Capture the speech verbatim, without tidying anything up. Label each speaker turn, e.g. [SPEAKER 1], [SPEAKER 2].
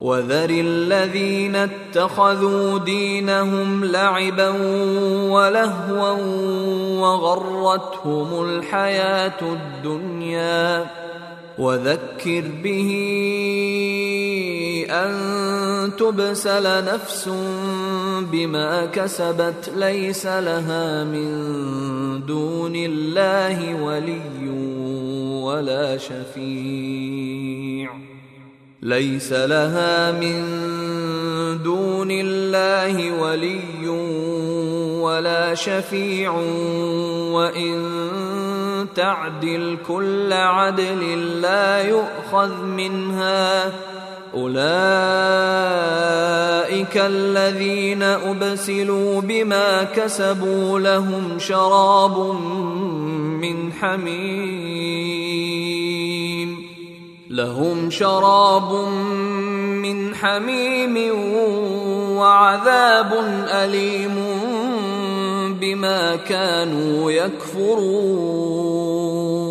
[SPEAKER 1] وذر الذين اتخذوا دينهم لعبا ولهوا وغرتهم الحياة الدنيا وذكر به أن تبسل نفس بما كسبت ليس لها من دون الله ولي ولا شفيع ليس لها من دون الله ولي ولا شفيع وإن تعدل كل عدل لا يؤخذ منها أولئك الذين أبسلوا بما كسبوا لهم شراب من حميم لهم شراب من حميم وعذاب أليم بما كانوا يكفرون.